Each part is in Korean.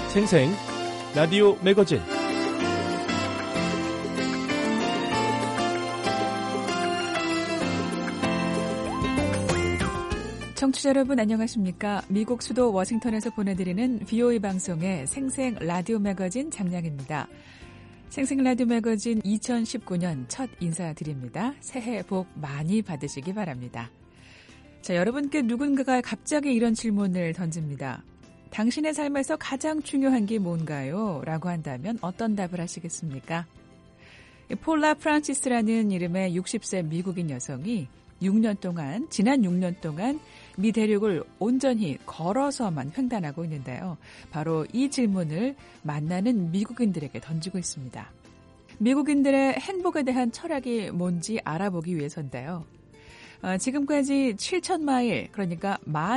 생생 라디오 매거진 청취자 여러분 안녕하십니까? 미국 수도 워싱턴에서 보내드리는 VOA 방송의 생생 라디오 매거진 장량입니다. 생생 라디오 매거진 2019년 첫 인사드립니다. 새해 복 많이 받으시기 바랍니다. 자, 여러분께 누군가가 갑자기 이런 질문을 던집니다. 당신의 삶에서 가장 중요한 게 뭔가요? 라고 한다면 어떤 답을 하시겠습니까? 폴라 프란시스라는 이름의 60세 미국인 여성이 지난 6년 동안 미 대륙을 온전히 걸어서만 횡단하고 있는데요. 바로 이 질문을 만나는 미국인들에게 던지고 있습니다. 미국인들의 행복에 대한 철학이 뭔지 알아보기 위해서인데요. 지금까지 7,000마일, 그러니까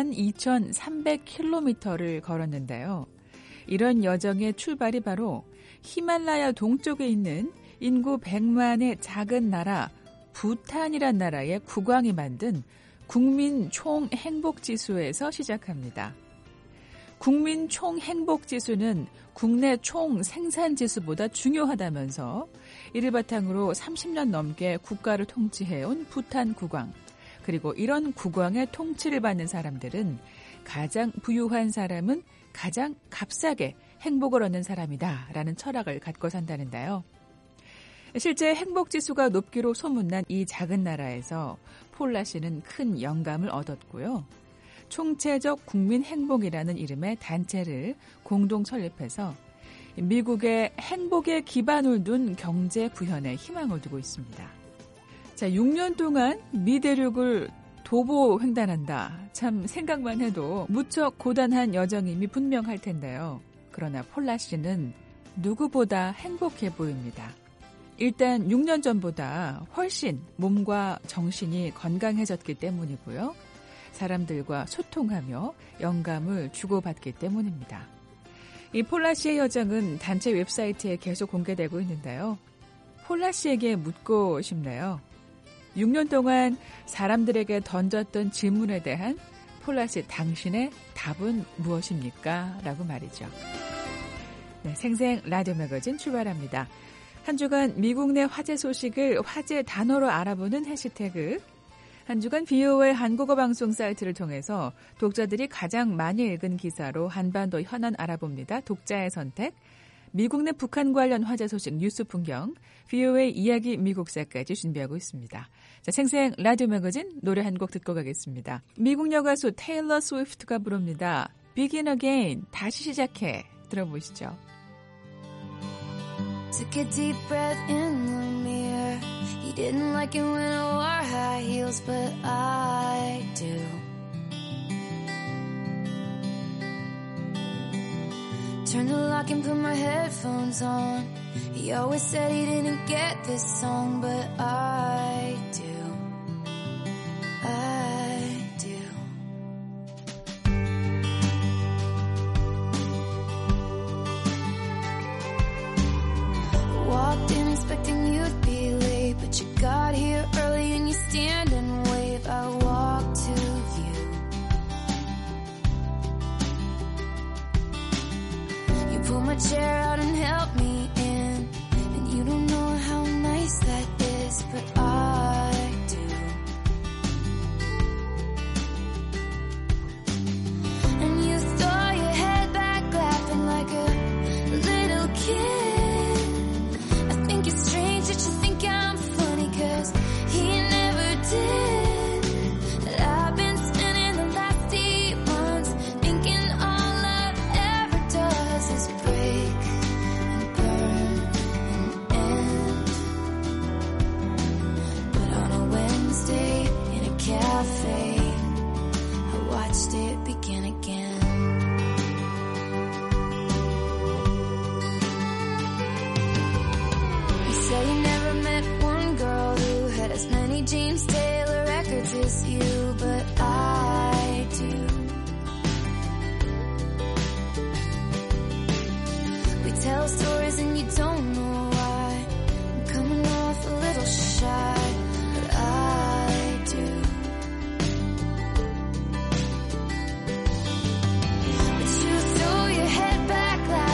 12,300km를 걸었는데요. 이런 여정의 출발이 바로 히말라야 동쪽에 있는 인구 100만의 작은 나라 부탄이란 나라의 국왕이 만든 국민 총행복지수에서 시작합니다. 국민 총행복지수는 국내 총생산지수보다 중요하다면서 이를 바탕으로 30년 넘게 국가를 통치해온 부탄 국왕, 그리고 이런 국왕의 통치를 받는 사람들은 가장 부유한 사람은 가장 값싸게 행복을 얻는 사람이다 라는 철학을 갖고 산다는데요. 실제 행복지수가 높기로 소문난 이 작은 나라에서 폴라 씨는 큰 영감을 얻었고요. 총체적 국민행복이라는 이름의 단체를 공동 설립해서 미국의 행복에 기반을 둔 경제 구현에 희망을 두고 있습니다. 자, 6년 동안 미 대륙을 도보 횡단한다. 참 생각만 해도 무척 고단한 여정임이 분명할 텐데요. 그러나 폴라 씨는 누구보다 행복해 보입니다. 일단 6년 전보다 훨씬 몸과 정신이 건강해졌기 때문이고요. 사람들과 소통하며 영감을 주고받기 때문입니다. 이 폴라 씨의 여정은 단체 웹사이트에 계속 공개되고 있는데요. 폴라 씨에게 묻고 싶네요. 6년 동안 사람들에게 던졌던 질문에 대한 폴라 씨 당신의 답은 무엇입니까? 라고 말이죠. 네, 생생 라디오 매거진 출발합니다. 한 주간 미국 내 화제 소식을 화제 단어로 알아보는 해시태그, 한 주간 VOA 한국어 방송 사이트를 통해서 독자들이 가장 많이 읽은 기사로 한반도 현안 알아봅니다. 독자의 선택, 미국 내 북한 관련 화제 소식 뉴스 풍경, VOA 이야기 미국사까지 준비하고 있습니다. 자, 생생 라디오 매거진 노래 한 곡 듣고 가겠습니다. 미국 여가수 테일러 스위프트가 부릅니다. Begin Again, 다시 시작해. 들어보시죠. Took a deep breath in the mirror. He didn't like it when I wore high heels, but I do. Turned the lock and put my headphones on. He always said he didn't get this song, but I do. I do. Walked in expecting you'd be late, but you got here early and you stand and wave. I walk to you. You pull my chair out and help me in, and you don't know how nice that is, but I do. And you throw your head back laughing like a little kid. It's strange that you think I'm funny, 'cause he never did. I've been spending the last 8 months thinking all love ever does is break and burn and end. But on a Wednesday in a cafe, I watched it begin again. You never met one girl who had as many James Taylor records as you, but I do. We tell stories and you don't know why. I'm coming off a little shy, but I do. But you throw your head back like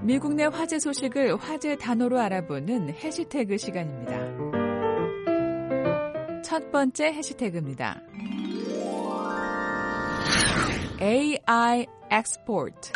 미국 내 화제 소식을 화제 단어로 알아보는 해시태그 시간입니다. 첫 번째 해시태그입니다. AI export.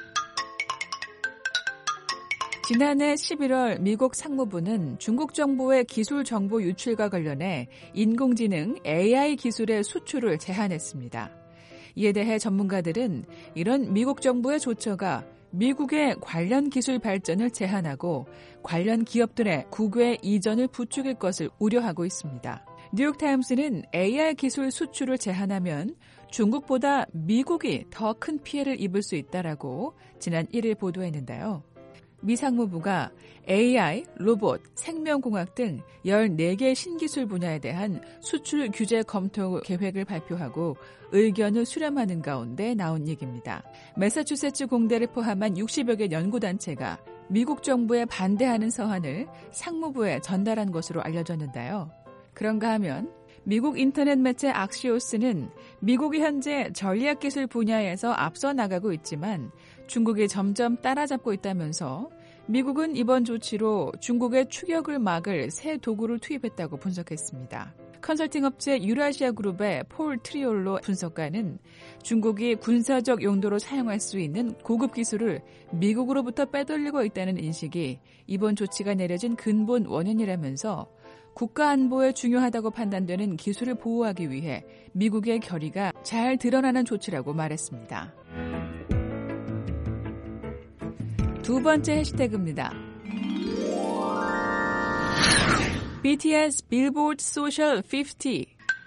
지난해 11월 미국 상무부는 중국 정부의 기술 정보 유출과 관련해 인공지능 AI 기술의 수출을 제한했습니다. 이에 대해 전문가들은 이런 미국 정부의 조처가 미국의 관련 기술 발전을 제한하고 관련 기업들의 국외 이전을 부추길 것을 우려하고 있습니다. 뉴욕타임스는 AI 기술 수출을 제한하면 중국보다 미국이 더 큰 피해를 입을 수 있다라고 지난 1일 보도했는데요. 미 상무부가 AI, 로봇, 생명공학 등 14개 신기술 분야에 대한 수출 규제 검토 계획을 발표하고 의견을 수렴하는 가운데 나온 얘기입니다. 매사추세츠 공대를 포함한 60여 개 연구단체가 미국 정부에 반대하는 서한을 상무부에 전달한 것으로 알려졌는데요. 그런가 하면 미국 인터넷 매체 악시오스는 미국이 현재 전략기술 분야에서 앞서 나가고 있지만 중국이 점점 따라잡고 있다면서 미국은 이번 조치로 중국의 추격을 막을 새 도구를 투입했다고 분석했습니다. 컨설팅 업체 유라시아 그룹의 폴 트리올로 분석가는 중국이 군사적 용도로 사용할 수 있는 고급 기술을 미국으로부터 빼돌리고 있다는 인식이 이번 조치가 내려진 근본 원인이라면서 국가 안보에 중요하다고 판단되는 기술을 보호하기 위해 미국의 결의가 잘 드러나는 조치라고 말했습니다. 두 번째 해시태그입니다. BTS Billboard Social 50.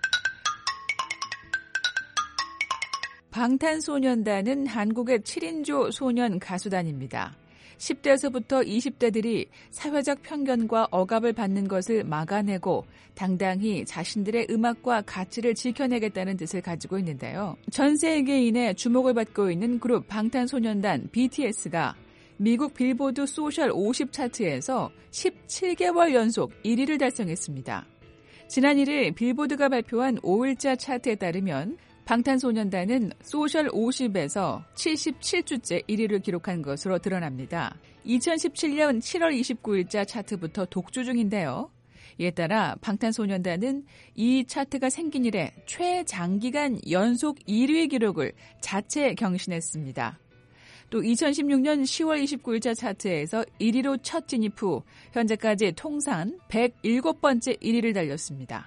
방탄소년단은 한국의 7인조 소년 가수단입니다. 10대에서부터 20대들이 사회적 편견과 억압을 받는 것을 막아내고 당당히 자신들의 음악과 가치를 지켜내겠다는 뜻을 가지고 있는데요. 전 세계인의 주목을 받고 있는 그룹 방탄소년단 BTS가 미국 빌보드 소셜 50 차트에서 17개월 연속 1위를 달성했습니다. 지난 1일 빌보드가 발표한 5일자 차트에 따르면 방탄소년단은 소셜 50에서 77주째 1위를 기록한 것으로 드러납니다. 2017년 7월 29일자 차트부터 독주 중인데요. 이에 따라 방탄소년단은 이 차트가 생긴 이래 최장기간 연속 1위 기록을 자체 경신했습니다. 또 2016년 10월 29일자 차트에서 1위로 첫 진입 후 현재까지 통산 107번째 1위를 달렸습니다.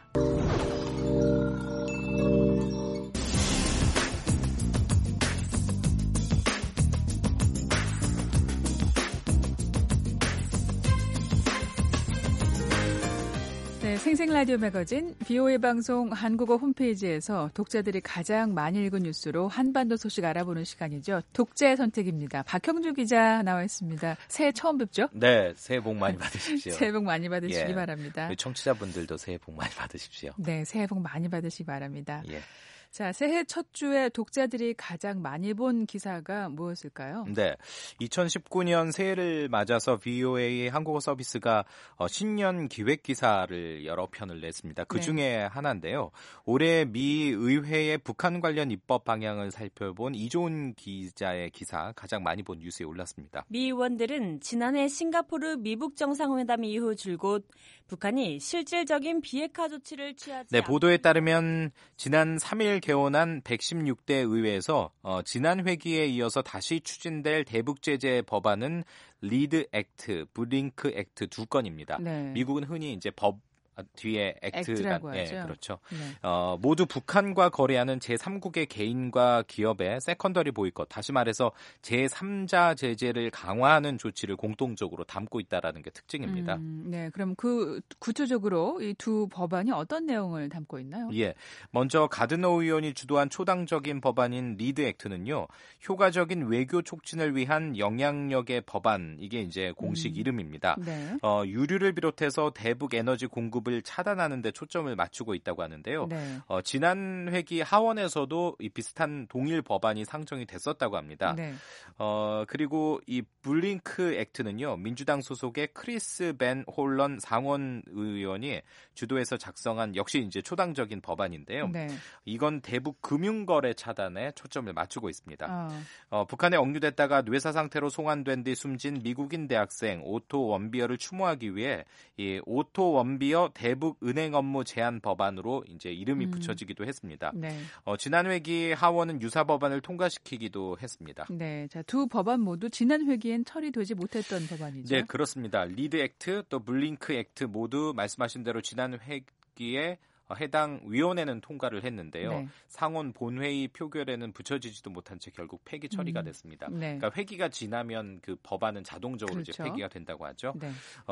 네, 생생라디오 매거진 BOA 방송 한국어 홈페이지에서 독자들이 가장 많이 읽은 뉴스로 한반도 소식 알아보는 시간이죠. 독자의 선택입니다. 박형주 기자 나와 있습니다. 새해 처음 뵙죠? 네, 새해 복 많이 받으십시오. 새해 복 많이 받으시기 바랍니다. 청취자분들도 새해 복 많이 받으십시오. 네, 새해 복 많이 받으시기 바랍니다. 예. 자, 새해 첫 주에 독자들이 가장 많이 본 기사가 무엇일까요? 네, 2019년 새해를 맞아서 VOA 한국어 서비스가 신년 기획 기사를 여러 편을 냈습니다. 그중에 하나인데요. 올해 미 의회의 북한 관련 입법 방향을 살펴본 이조은 기자의 기사 가장 많이 본 뉴스에 올랐습니다. 미 의원들은 지난해 싱가포르 미북 정상회담 이후 줄곧 북한이 실질적인 비핵화 조치를 취하지 네, 보도에 따르면 지난 3일 개원한 116대 의회에서 지난 회기에 이어서 다시 추진될 대북 제재 법안은 리드 액트, 브링크 액트 두 건입니다. 네. 미국은 흔히 이제 법 뒤에 액트라고 예, 하죠. 그렇죠. 네. 모두 북한과 거래하는 제3국의 개인과 기업의 세컨더리 보이콧, 다시 말해서 제3자 제재를 강화하는 조치를 공통적으로 담고 있다라는 게 특징입니다. 네, 그럼 그 구체적으로 이 두 법안이 어떤 내용을 담고 있나요? 예, 먼저 가드너 의원이 주도한 초당적인 법안인 리드 액트는요, 효과적인 외교 촉진을 위한 영향력의 법안, 이게 이제 공식 이름입니다. 네. 유류를 비롯해서 대북 에너지 공급 공급을 차단하는 데 초점을 맞추고 있다고 하는데요. 네. 지난 회기 하원에서도 이 비슷한 동일 법안이 상정이 됐었다고 합니다. 네. 그리고 이 블링크 액트는요. 민주당 소속의 크리스 벤 홀런 상원 의원이 주도해서 작성한 역시 이제 초당적인 법안인데요. 네. 이건 대북 금융거래 차단에 초점을 맞추고 있습니다. 어. 북한에 억류됐다가 뇌사 상태로 송환된 뒤 숨진 미국인 대학생 오토 원비어를 추모하기 위해 이 오토 원비어 대북 은행 업무 제한 법안으로 이제 이름이 붙여지기도 했습니다. 네. 지난 회기 하원은 유사 법안을 통과시키기도 했습니다. 네, 자, 두 법안 모두 지난 회기엔 처리되지 못했던 법안이죠. 네, 그렇습니다. 리드 액트 또 블링크 액트 모두 말씀하신 대로 지난 회기에 해당 위원회는 통과를 했는데요. 네. 상원 본회의 표결에는 붙여지지도 못한 채 결국 폐기 처리가 됐습니다. 네. 그러니까 회기가 지나면 그 법안은 자동적으로 그렇죠. 이제 폐기가 된다고 하죠. 네.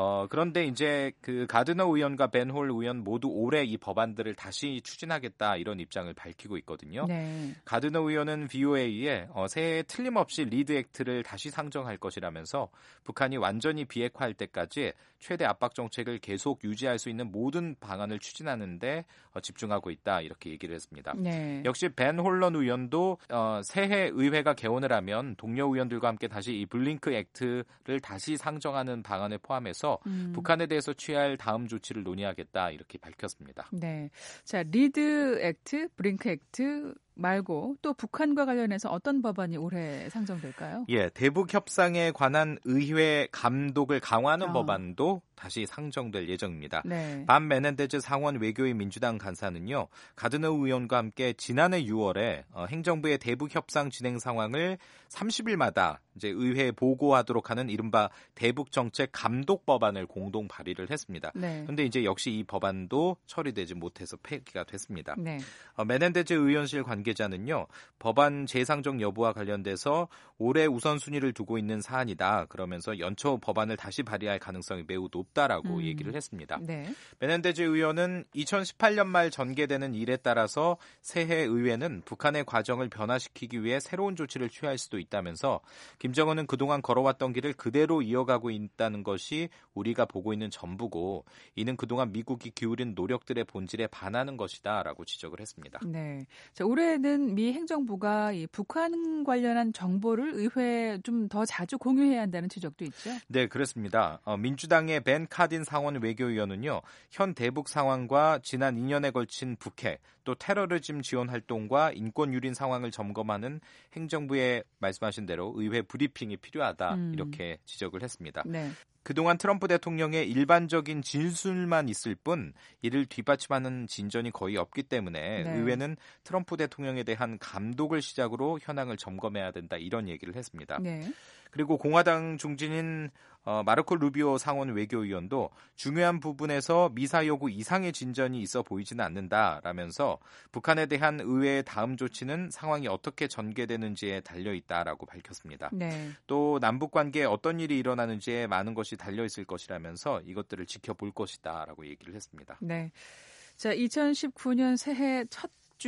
그런데 이제 그 가드너 의원과 벤 홀 의원 모두 올해 이 법안들을 다시 추진하겠다 이런 입장을 밝히고 있거든요. 네. 가드너 의원은 VOA에 새해에 틀림없이 리드 액트를 다시 상정할 것이라면서 북한이 완전히 비핵화할 때까지 최대 압박 정책을 계속 유지할 수 있는 모든 방안을 추진하는데 집중하고 있다 이렇게 얘기를 했습니다. 네. 역시 벤 홀런 의원도 새해 의회가 개원을 하면 동료 의원들과 함께 다시 이 블링크 액트를 다시 상정하는 방안을 포함해서 북한에 대해서 취할 다음 조치를 논의하겠다 이렇게 밝혔습니다. 네. 자, 리드 액트, 블링크 액트 말고 또 북한과 관련해서 어떤 법안이 올해 상정될까요? 예, 대북 협상에 관한 의회 감독을 강화하는 법안도 다시 상정될 예정입니다. 네. 반 메넨데즈 상원 외교위 민주당 간사는요, 가드너 의원과 함께 지난해 6월에 행정부의 대북 협상 진행 상황을 30일마다 이제 의회에 보고하도록 하는 이른바 대북 정책 감독 법안을 공동 발의를 했습니다. 그런데 네. 이제 역시 이 법안도 처리되지 못해서 폐기가 됐습니다. 네. 메넨데즈 의원실 관계자는요, 법안 재상정 여부와 관련돼서 올해 우선순위를 두고 있는 사안이다. 그러면서 연초 법안을 다시 발의할 가능성이 매우 높다라고 얘기를 했습니다. 네. 메넨데즈 의원은 2018년 말 전개되는 일에 따라서 새해 의회는 북한의 과정을 변화시키기 위해 새로운 조치를 취할 수도 있다면서 김정은은 그동안 걸어왔던 길을 그대로 이어가고 있다는 것이 우리가 보고 있는 전부고 이는 그동안 미국이 기울인 노력들의 본질에 반하는 것이다라고 지적을 했습니다. 네. 자, 올해는 미 행정부가 이 북한 관련한 정보를 의회에 좀 더 자주 공유해야 한다는 지적도 있죠. 네, 그렇습니다. 민주당의 벤 카딘 상원 외교위원은요, 현 대북 상황과 지난 2년에 걸친 북핵, 또 테러리즘 지원 활동과 인권 유린 상황을 점검하는 행정부의 말씀하신 대로 의회 브리핑이 필요하다 이렇게 지적을 했습니다. 네. 그동안 트럼프 대통령의 일반적인 진술만 있을 뿐 이를 뒷받침하는 진전이 거의 없기 때문에 네. 의회는 트럼프 대통령에 대한 감독을 시작으로 현황을 점검해야 된다 이런 얘기를 했습니다. 네. 그리고 공화당 중진인 마르코 루비오 상원 외교위원도 중요한 부분에서 미사 요구 이상의 진전이 있어 보이지는 않는다라면서 북한에 대한 의회의 다음 조치는 상황이 어떻게 전개되는지에 달려있다라고 밝혔습니다. 네. 또 남북 관계에 어떤 일이 일어나는지에 많은 것이 달려있을 것이라면서 이것들을 지켜볼 것이다라고 얘기를 했습니다. 네. 자, 2019년 새해 첫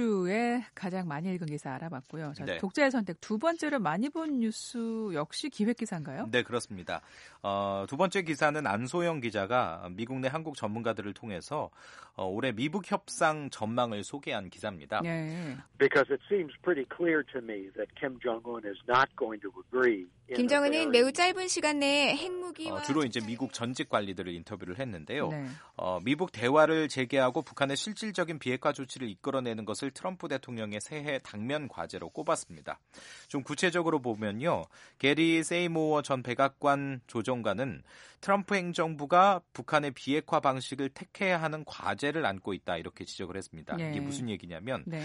주에 가장 많이 읽은 기사 알아봤고요. 자, 네. 독자의 선택 두 번째로 많이 본 뉴스 역시 기획 기사인가요? 네, 그렇습니다. 두 번째 기사는 안소영 기자가 미국 내 한국 전문가들을 통해서 올해 미북 협상 전망을 소개한 기사입니다. 네. Because it seems pretty clear to me that Kim Jong-un is not going to agree. 김정은은 매우 짧은 시간 내에 핵무기와 주로 이제 미국 전직 관리들을 인터뷰를 했는데요. 네. 미북 대화를 재개하고 북한의 실질적인 비핵화 조치를 이끌어내는 것을 트럼프 대통령의 새해 당면 과제로 꼽았습니다. 좀 구체적으로 보면요. 게리 세이모어 전 백악관 조정관은 트럼프 행정부가 북한의 비핵화 방식을 택해야 하는 과제를 안고 있다 이렇게 지적을 했습니다. 네. 이게 무슨 얘기냐면 네.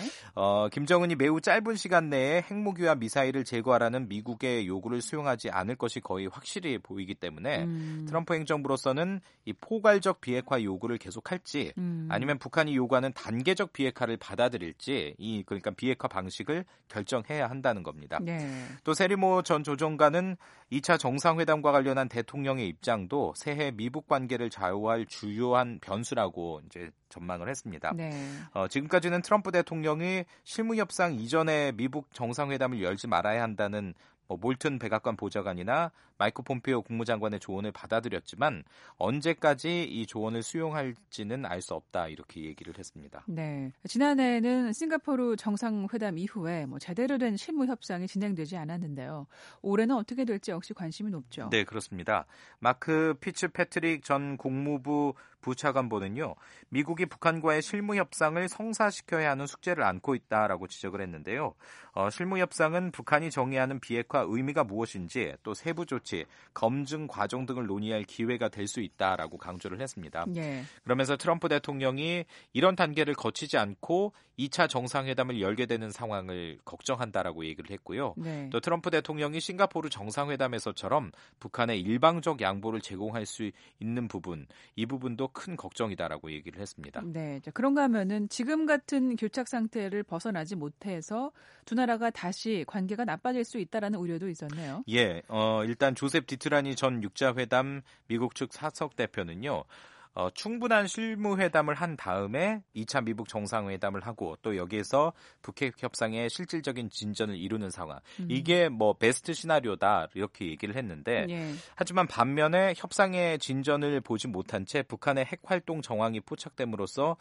김정은이 매우 짧은 시간 내에 핵무기와 미사일을 제거하라는 미국의 요구를 수용하지 않을 것이 거의 확실히 보이기 때문에 트럼프 행정부로서는 이 포괄적 비핵화 요구를 계속할지 아니면 북한이 요구하는 단계적 비핵화를 받아들일지 그러니까 비핵화 방식을 결정해야 한다는 겁니다. 네. 또 세리모 전 조정관은 2차 정상회담과 관련한 대통령의 입장도 새해 미북 관계를 좌우할 주요한 변수라고 이제 전망을 했습니다. 네. 지금까지는 트럼프 대통령이 실무 협상 이전에 미북 정상회담을 열지 말아야 한다는 몰튼 백악관 보좌관이나 마이크 폼페오 국무장관의 조언을 받아들였지만 언제까지 이 조언을 수용할지는 알 수 없다 이렇게 얘기를 했습니다. 네, 지난해에는 싱가포르 정상회담 이후에 제대로 된 실무 협상이 진행되지 않았는데요. 올해는 어떻게 될지 역시 관심이 높죠. 네, 그렇습니다. 마크 피츠패트릭 전 국무부 부차관보는요. 미국이 북한과의 실무 협상을 성사시켜야 하는 숙제를 안고 있다라고 지적을 했는데요. 실무 협상은 북한이 정의하는 비핵화 의미가 무엇인지 또 세부 조치, 검증 과정 등을 논의할 기회가 될 수 있다라고 강조를 했습니다. 네. 그러면서 트럼프 대통령이 이런 단계를 거치지 않고 2차 정상회담을 열게 되는 상황을 걱정한다라고 얘기를 했고요. 네. 또 트럼프 대통령이 싱가포르 정상회담에서처럼 북한에 일방적 양보를 제공할 수 있는 부분, 이 부분도 큰 걱정이다라고 얘기를 했습니다. 네, 그런가 하면은 지금 같은 교착 상태를 벗어나지 못해서 두 나라가 다시 관계가 나빠질 수 있다라는 우려도 있었네요. 예, 일단 조셉 디트라니 전 육자회담 미국 측 사석 대표는요. 충분한 실무회담을 한 다음에 2차 미북 정상회담을 하고 또 여기에서 북핵 협상의 실질적인 진전을 이루는 상황. 이게 베스트 시나리오다 이렇게 얘기를 했는데 예. 하지만 반면에 협상의 진전을 보지 못한 채 북한의 핵 활동 정황이 포착됨으로써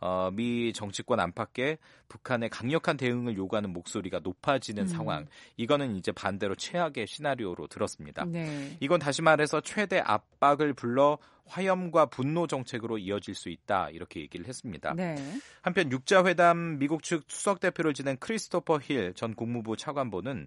미 정치권 안팎에 북한의 강력한 대응을 요구하는 목소리가 높아지는 상황. 이거는 이제 반대로 최악의 시나리오로 들었습니다. 네. 이건 다시 말해서 최대 압박을 불러 화염과 분노 정책으로 이어질 수 있다 이렇게 얘기를 했습니다. 네. 한편 육자회담 미국 측 수석 대표를 지낸 크리스토퍼 힐 전 국무부 차관보는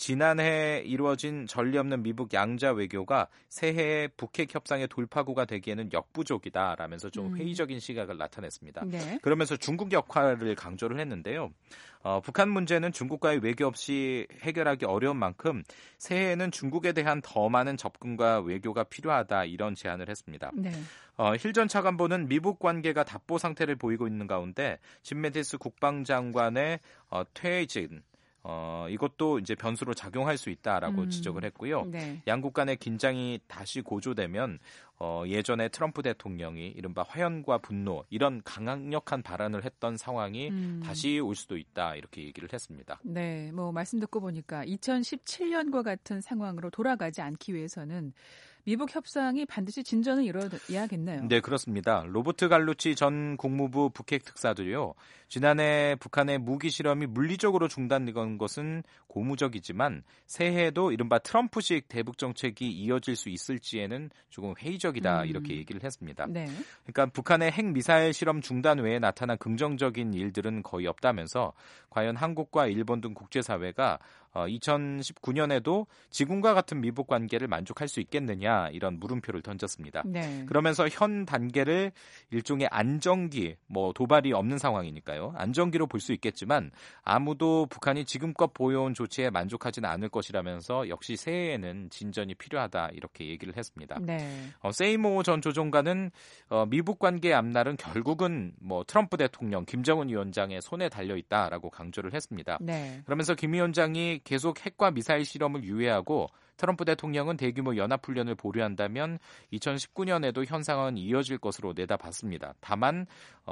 지난해 이루어진 전례 없는 미북 양자 외교가 새해에 북핵 협상의 돌파구가 되기에는 역부족이다라면서 좀 회의적인 시각을 나타냈습니다. 네. 그러면서 중국 역할을 강조를 했는데요. 북한 문제는 중국과의 외교 없이 해결하기 어려운 만큼 새해에는 중국에 대한 더 많은 접근과 외교가 필요하다 이런 제안을 했습니다. 네. 힐 전 차관보는 미북 관계가 답보 상태를 보이고 있는 가운데 짐 매티스 국방장관의 퇴진 이것도 이제 변수로 작용할 수 있다라고 지적을 했고요. 네. 양국 간의 긴장이 다시 고조되면 예전에 트럼프 대통령이 이른바 화연과 분노 이런 강력한 발언을 했던 상황이 다시 올 수도 있다 이렇게 얘기를 했습니다. 네, 말씀 듣고 보니까 2017년과 같은 상황으로 돌아가지 않기 위해서는 미북 협상이 반드시 진전을 이뤄야겠네요. 네, 그렇습니다. 로버트 갈루치 전 국무부 북핵 특사도요. 지난해 북한의 무기 실험이 물리적으로 중단된 것은 고무적이지만 새해에도 이른바 트럼프식 대북 정책이 이어질 수 있을지에는 조금 회의적이다 이렇게 얘기를 했습니다. 네. 그러니까 북한의 핵 미사일 실험 중단 외에 나타난 긍정적인 일들은 거의 없다면서 과연 한국과 일본 등 국제사회가 2019년에도 지금과 같은 미북 관계를 만족할 수 있겠느냐 이런 물음표를 던졌습니다. 네. 그러면서 현 단계를 일종의 안정기, 도발이 없는 상황이니까요. 안정기로 볼 수 있겠지만 아무도 북한이 지금껏 보여온 조치에 만족하지는 않을 것이라면서 역시 새해에는 진전이 필요하다 이렇게 얘기를 했습니다. 네. 세이모 전 조종관은 미북 관계의 앞날은 결국은 트럼프 대통령, 김정은 위원장의 손에 달려 있다라고 강조를 했습니다. 네. 그러면서 김 위원장이 계속 핵과 미사일 실험을 유예하고 트럼프 대통령은 대규모 연합훈련을 보류한다면 2019년에도 현상은 이어질 것으로 내다봤습니다. 다만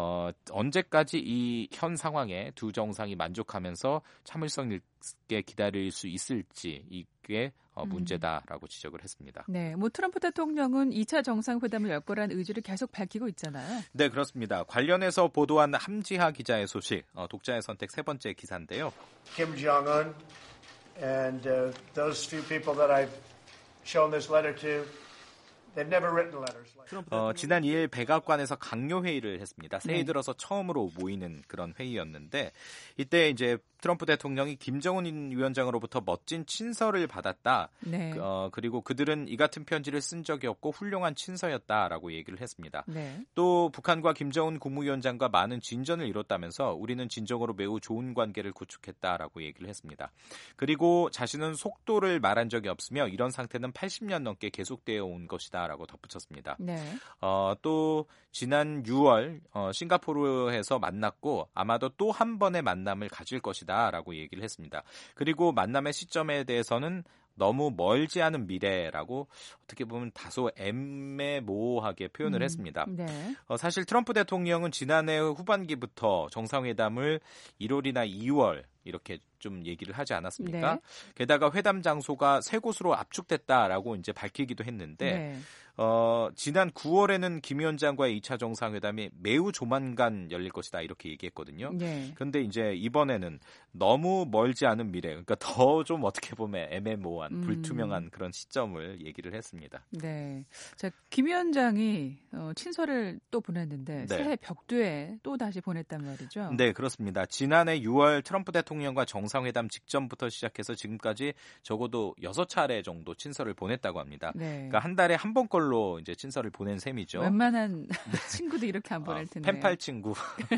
언제까지 이 현 상황에 두 정상이 만족하면서 참을성 있게 기다릴 수 있을지 이게 문제다라고 지적을 했습니다. 네, 트럼프 대통령은 2차 정상회담을 열 거란 의지를 계속 밝히고 있잖아요. 네, 그렇습니다. 관련해서 보도한 함지하 기자의 소식, 독자의 선택 세 번째 기사인데요. Kim Jong-un and those few people that I've shown this letter to, they've never written letters. 지난 2일 백악관에서 강요 회의를 했습니다. 새해 들어서 처음으로 모이는 그런 회의였는데 이때 이제 트럼프 대통령이 김정은 위원장으로부터 멋진 친서를 받았다. 네. 그리고 그들은 이 같은 편지를 쓴 적이 없고 훌륭한 친서였다라고 얘기를 했습니다. 네. 또 북한과 김정은 국무위원장과 많은 진전을 이뤘다면서 우리는 진정으로 매우 좋은 관계를 구축했다라고 얘기를 했습니다. 그리고 자신은 속도를 말한 적이 없으며 이런 상태는 80년 넘게 계속되어 온 것이다라고 덧붙였습니다. 네. 또 지난 6월 싱가포르에서 만났고 아마도 또 한 번의 만남을 가질 것이다라고 얘기를 했습니다. 그리고 만남의 시점에 대해서는 너무 멀지 않은 미래라고 어떻게 보면 다소 애매모호하게 표현을 했습니다. 네. 사실 트럼프 대통령은 지난해 후반기부터 정상회담을 1월이나 2월 이렇게 좀 얘기를 하지 않았습니까? 네. 게다가 회담 장소가 세 곳으로 압축됐다라고 이제 밝히기도 했는데 지난 9월에는 김 위원장과의 2차 정상회담이 매우 조만간 열릴 것이다 이렇게 얘기했거든요. 그런데 이제 이번에는 너무 멀지 않은 미래, 그러니까 더 좀 어떻게 보면 애매모호한 불투명한 그런 시점을 얘기를 했습니다. 네, 자, 김 위원장이 친서를 또 보냈는데 새해 벽두에 또 다시 보냈단 말이죠. 네, 그렇습니다. 지난해 6월 트럼프 대통령과 정상회담 직전부터 시작해서 지금까지 적어도 6차례 정도 친서를 보냈다고 합니다. 그러니까 한 달에 한 번 걸로 이제 친서를 보낸 셈이죠. 웬만한 친구도 이렇게 안 보낼 텐데. 펜팔 친구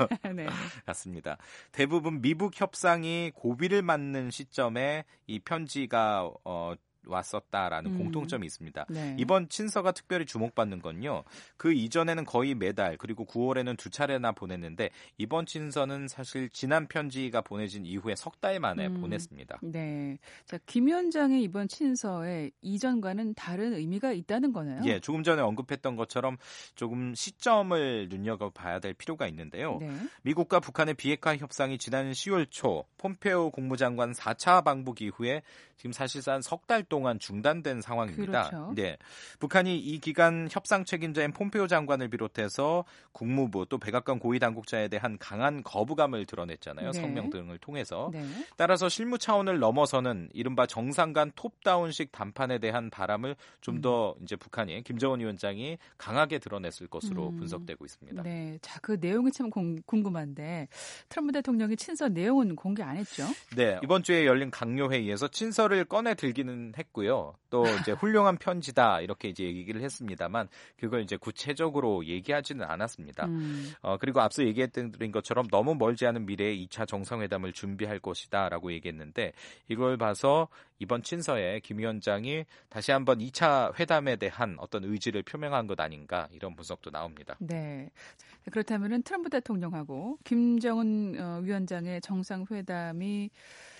같습니다. 대부분 미북 협상이 고비를 맞는 시점에 이 편지가 왔었다라는 공통점이 있습니다. 이번 친서가 특별히 주목받는 건요. 그 이전에는 거의 매달 그리고 9월에는 2차례나 보냈는데 이번 친서는 사실 지난 편지가 보내진 이후에 석 달 만에 보냈습니다. 네, 자, 김 위원장의 이번 친서에 이전과는 다른 의미가 있다는 거네요. 예, 조금 전에 언급했던 것처럼 조금 시점을 눈여겨봐야 될 필요가 있는데요. 미국과 북한의 비핵화 협상이 지난 10월 초 폼페오 국무장관 4차 방북 이후에 지금 사실상 석 달 동안 중단된 상황입니다. 그렇죠. 네, 북한이 이 기간 협상 책임자인 폼페오 장관을 비롯해서 국무부 또 백악관 고위 당국자에 대한 강한 거부감을 드러냈잖아요. 성명 등을 통해서. 따라서 실무 차원을 넘어서는 이른바 정상 간 톱다운식 담판에 대한 바람을 좀 더 이제 북한이 김정은 위원장이 강하게 드러냈을 것으로 분석되고 있습니다. 네, 자, 그 내용이 참 궁금한데 트럼프 대통령이 친서 내용은 공개 안 했죠? 네, 이번 주에 열린 강요 회의에서 친서를 꺼내 들기는 했고요. 또 이제 훌륭한 편지다 이렇게 이제 얘기를 했습니다만 그걸 이제 구체적으로 얘기하지는 않았습니다. 그리고 앞서 얘기했던 것처럼 너무 멀지 않은 미래에 2차 정상회담을 준비할 것이다라고 얘기했는데 이걸 봐서 이번 친서에 김 위원장이 다시 한번 2차 회담에 대한 어떤 의지를 표명한 것 아닌가 이런 분석도 나옵니다. 네. 그렇다면은 트럼프 대통령하고 김정은 위원장의 정상회담이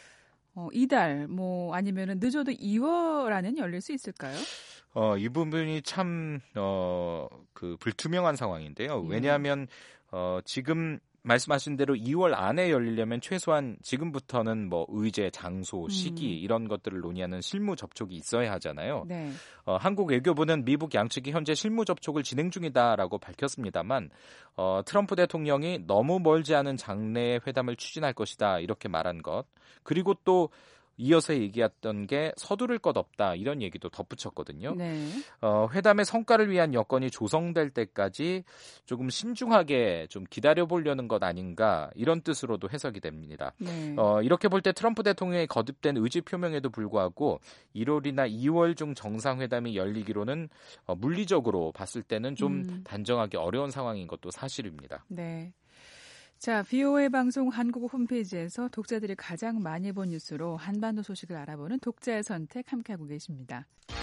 이달 아니면은 늦어도 2월 안에는 열릴 수 있을까요? 이 부분이 참 그 불투명한 상황인데요. 왜냐하면 지금 말씀하신 대로 2월 안에 열리려면 최소한 지금부터는 뭐 의제, 장소, 시기 이런 것들을 논의하는 실무 접촉이 있어야 하잖아요. 한국 외교부는 미북 양측이 현재 실무 접촉을 진행 중이다라고 밝혔습니다만 트럼프 대통령이 너무 멀지 않은 장래의 회담을 추진할 것이다 이렇게 말한 것 그리고 또 이어서 얘기했던 게 서두를 것 없다 이런 얘기도 덧붙였거든요. 회담의 성과를 위한 여건이 조성될 때까지 조금 신중하게 좀 기다려보려는 것 아닌가 이런 뜻으로도 해석이 됩니다. 이렇게 볼 때 트럼프 대통령의 거듭된 의지 표명에도 불구하고 1월이나 2월 중 정상회담이 열리기로는 물리적으로 봤을 때는 좀 단정하기 어려운 상황인 것도 사실입니다. 네. 자, VOA 방송 한국어 홈페이지에서 독자들이 가장 많이 본 뉴스로 한반도 소식을 알아보는 독자의 선택 함께하고 계십니다.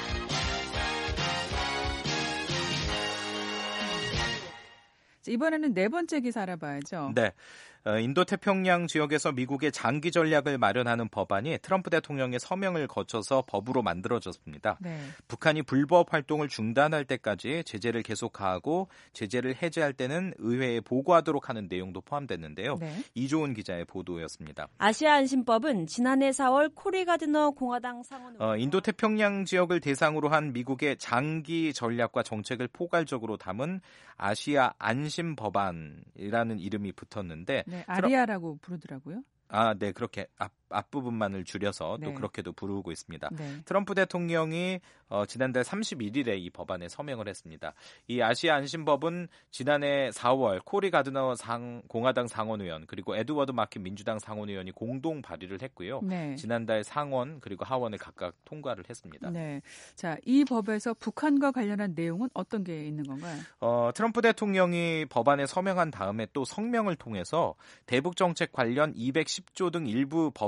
자, 이번에는 네 번째 기사 알아봐야죠. 네. 인도태평양 지역에서 미국의 장기 전략을 마련하는 법안이 트럼프 대통령의 서명을 거쳐서 법으로 만들어졌습니다. 북한이 불법 활동을 중단할 때까지 제재를 계속 가하고 제재를 해제할 때는 의회에 보고하도록 하는 내용도 포함됐는데요. 이조은 기자의 보도였습니다. 아시아 안심법은 지난해 4월 코리 가드너 공화당 상원 인도태평양 지역을 대상으로 한 미국의 장기 전략과 정책을 포괄적으로 담은 아시아 안심 법안이라는 이름이 붙었는데 아리아라고 부르더라고요. 네, 그렇게 앞부분만을 줄여서 또 그렇게도 부르고 있습니다. 트럼프 대통령이 지난달 31일에 이 법안에 서명을 했습니다. 이 아시아 안심법은 지난해 4월 코리 가드너 공화당 상원의원 그리고 에드워드 마킨 민주당 상원의원이 공동 발의를 했고요. 지난달 상원 그리고 하원을 각각 통과를 했습니다. 자, 이 법에서 북한과 관련한 내용은 어떤 게 있는 건가요? 트럼프 대통령이 법안에 서명한 다음에 또 성명을 통해서 대북 정책 관련 210조 등 일부 법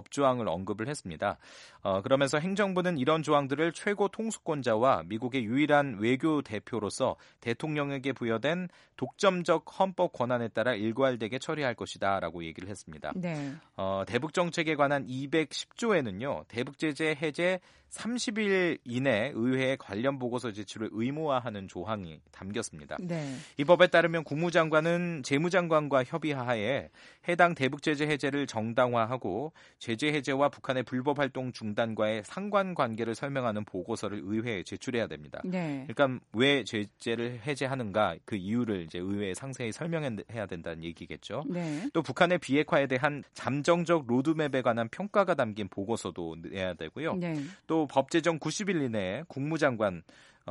법조항을 언급을 했습니다. 그러면서 행정부는 이런 조항들을 최고 통수권자와 미국의 유일한 외교 대표로서 대통령에게 부여된 독점적 헌법 권한에 따라 일괄되게 처리할 것이다 라고 얘기를 했습니다. 네. 대북 정책에 관한 210조에는요. 대북 제재 해제 30일 이내 의회에 관련 보고서 제출을 의무화하는 조항이 담겼습니다. 네. 이 법에 따르면 국무장관은 재무장관과 협의하에 해당 대북 제재 해제를 정당화하고 제재 해제와 북한의 불법 활동 중단과의 상관관계를 설명하는 보고서를 의회에 제출해야 됩니다. 네. 그러니까 왜 제재를 해제하는가 그 이유를 이제 의회에 상세히 설명해야 된다는 얘기겠죠. 네. 또 북한의 비핵화에 대한 잠정적 로드맵에 관한 평가가 담긴 보고서도 내야 되고요. 네. 또 법 제정 90일 이내에 국무장관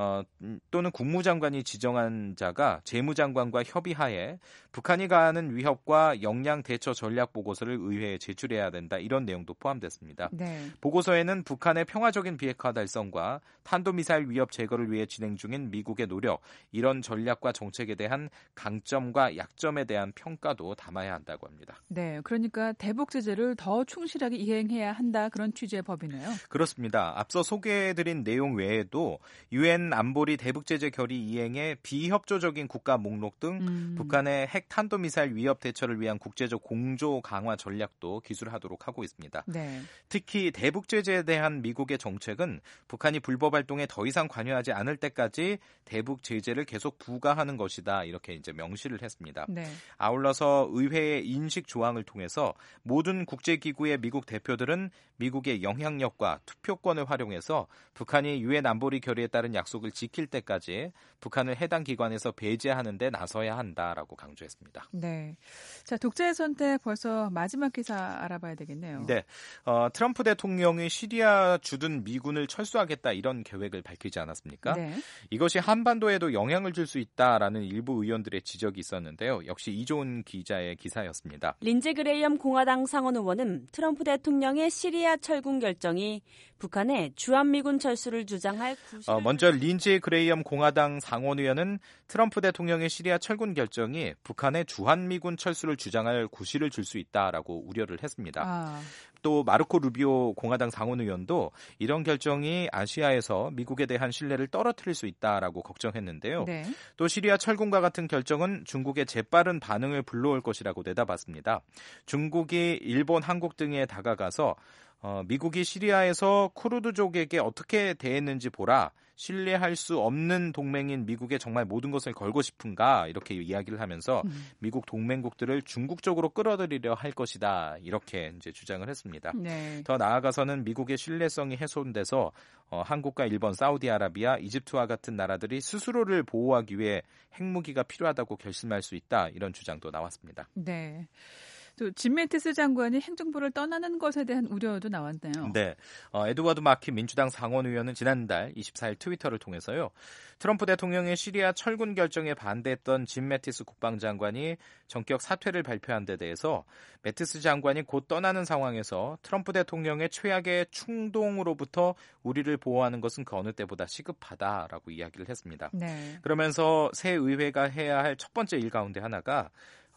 또는 국무장관이 지정한 자가 재무장관과 협의하에 북한이 가하는 위협과 역량 대처 전략 보고서를 의회에 제출해야 된다. 이런 내용도 포함됐습니다. 네. 보고서에는 북한의 평화적인 비핵화 달성과 탄도미사일 위협 제거를 위해 진행 중인 미국의 노력, 이런 전략과 정책에 대한 강점과 약점에 대한 평가도 담아야 한다고 합니다. 네, 그러니까 대북 제재를 더 충실하게 이행해야 한다. 그런 취지의 법이네요. 그렇습니다. 앞서 소개해드린 내용 외에도 유엔 안보리 대북 제재 결의 이행에 비협조적인 국가 목록 등 북한의 핵 탄도미사일 위협 대처를 위한 국제적 공조 강화 전략도 기술하도록 하고 있습니다. 네. 특히 대북 제재에 대한 미국의 정책은 북한이 불법 활동에 더 이상 관여하지 않을 때까지 대북 제재를 계속 부과하는 것이다. 이렇게 이제 명시를 했습니다. 네. 아울러서 의회의 인식 조항을 통해서 모든 국제기구의 미국 대표들은 미국의 영향력과 투표권을 활용해서 북한이 유엔 안보리 결의에 따른 약속을 지킬 때까지 북한을 해당 기관에서 배제하는 데 나서야 한다라고 강조했습니다. 네. 자, 독자의 선택 벌써 마지막 기사 알아봐야 되겠네요. 네. 트럼프 대통령이 시리아 주둔 미군을 철수하겠다 이런 계획을 밝히지 않았습니까? 네. 이것이 한반도에도 영향을 줄 수 있다라는 일부 의원들의 지적이 있었는데요. 역시 이조은 기자의 기사였습니다. 린제 그레이엄 공화당 상원 의원은 트럼프 대통령의 시리아 철군 결정이 북한의 주한미군 철수를 주장할 구실을 먼저 린제 그레이엄 공화당 상원의원은 트럼프 대통령의 시리아 철군 결정이 북한의 주한미군 철수를 주장할 구실을 줄 수 있다라고 우려를 했습니다. 또 마르코 루비오 공화당 상원의원도 이런 결정이 아시아에서 미국에 대한 신뢰를 떨어뜨릴 수 있다라고 걱정했는데요. 네. 또 시리아 철군과 같은 결정은 중국의 재빠른 반응을 불러올 것이라고 내다봤습니다. 중국이 일본, 한국 등에 다가가서 미국이 시리아에서 쿠르드족에게 어떻게 대했는지 보라. 신뢰할 수 없는 동맹인 미국에 정말 모든 것을 걸고 싶은가 이렇게 이야기를 하면서 미국 동맹국들을 중국 쪽으로 끌어들이려 할 것이다 이렇게 이제 주장을 했습니다. 네. 더 나아가서는 미국의 신뢰성이 훼손돼서 한국과 일본, 사우디아라비아, 이집트와 같은 나라들이 스스로를 보호하기 위해 핵무기가 필요하다고 결심할 수 있다 이런 주장도 나왔습니다. 네. 또 짐 매티스 장관이 행정부를 떠나는 것에 대한 우려도 나왔네요. 네, 에드워드 마키 민주당 상원의원은 지난달 24일 트위터를 통해서요. 트럼프 대통령의 시리아 철군 결정에 반대했던 짐 매티스 국방장관이 전격 사퇴를 발표한 데 대해서 매티스 장관이 곧 떠나는 상황에서 트럼프 대통령의 최악의 충동으로부터 우리를 보호하는 것은 그 어느 때보다 시급하다라고 이야기를 했습니다. 네. 그러면서 새 의회가 해야 할 첫 번째 일 가운데 하나가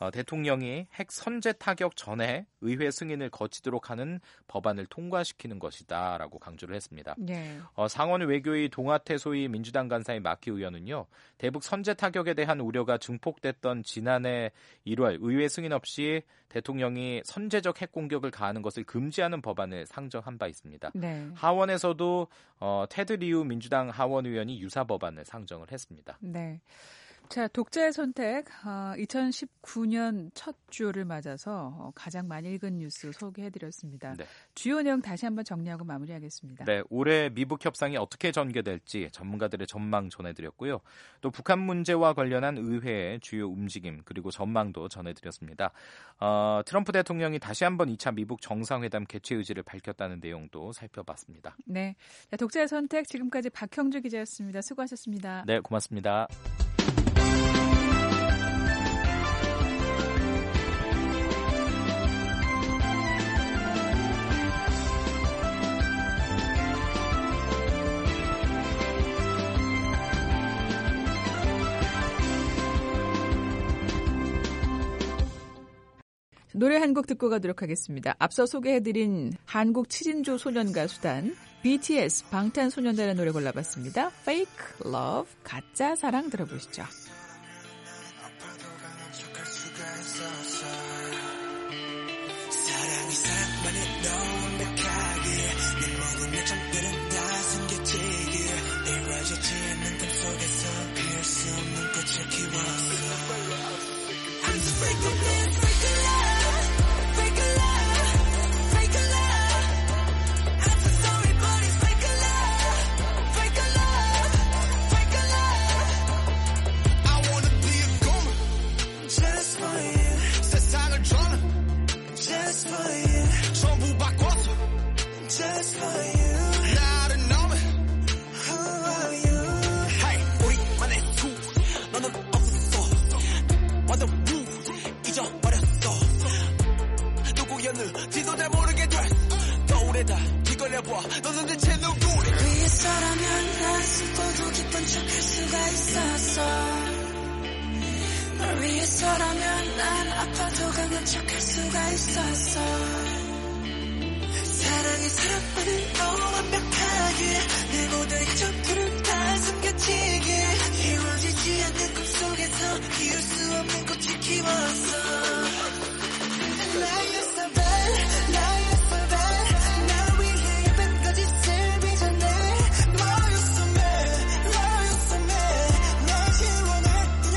대통령이 핵 선제 타격 전에 의회 승인을 거치도록 하는 법안을 통과시키는 것이다 라고 강조를 했습니다. 네. 상원 외교위 동아태 소위 민주당 간사의 마키 의원은요. 대북 선제 타격에 대한 우려가 증폭됐던 지난해 1월 의회 승인 없이 대통령이 선제적 핵 공격을 가하는 것을 금지하는 법안을 상정한 바 있습니다. 네. 하원에서도 테드 리우 민주당 하원 의원이 유사 법안을 상정을 했습니다. 네. 자, 독자의 선택 2019년 첫 주를 맞아서 가장 많이 읽은 뉴스 소개해드렸습니다. 네. 주요 내용 다시 한번 정리하고 마무리하겠습니다. 네, 올해 미북 협상이 어떻게 전개될지 전문가들의 전망 전해드렸고요. 또 북한 문제와 관련한 의회의 주요 움직임 그리고 전망도 전해드렸습니다. 트럼프 대통령이 다시 한번 2차 미북 정상회담 개최 의지를 밝혔다는 내용도 살펴봤습니다. 네, 자, 독자의 선택 지금까지 박형주 기자였습니다. 수고하셨습니다. 네, 고맙습니다. 노래 한 곡 듣고 가도록 하겠습니다. 앞서 소개해드린 한국 7인조 소년 가수단 BTS 방탄소년단의 노래 골라봤습니다. Fake Love, 가짜 사랑 들어보시죠. 사랑이 사랑만을 너무 완벽하게 내 모든 열정들은 다 숨겨지게 이루어지지 않는 꿈속에서 피울 수 없는 꽃을 키웠어 I'm so fake of this, fake of love, fake of love, fake of love I'm so sorry but it's fake of love, fake of love, fake of love I wanna be a goner just for you 세상을 전해 Just for you 전부 바꿔서 Just for you 나를 너무 Who are you Hey 우리만의 수 너는 없었어 완전 rude 잊어버렸어 누구였는지도 잘 모르게 됐어 거울에다 뒤걸려봐 너는 대체 누구니 위에서라면 난 슬퍼도 기쁜 척할 수가 있었어 널 위해서라면 난 아파도 강한 척할 수가 있었어 사랑의 사랑만을 너무 완벽하게 내 모든 이점들을 다 숨겨지게 이루어지지 않는 꿈속에서 피울 수 없는 꽃을 키웠어 나였어 bad 나였어 bad 날 위해 예쁜 거짓을 빚어내 너였어 mad 너였어 mad 날 지워내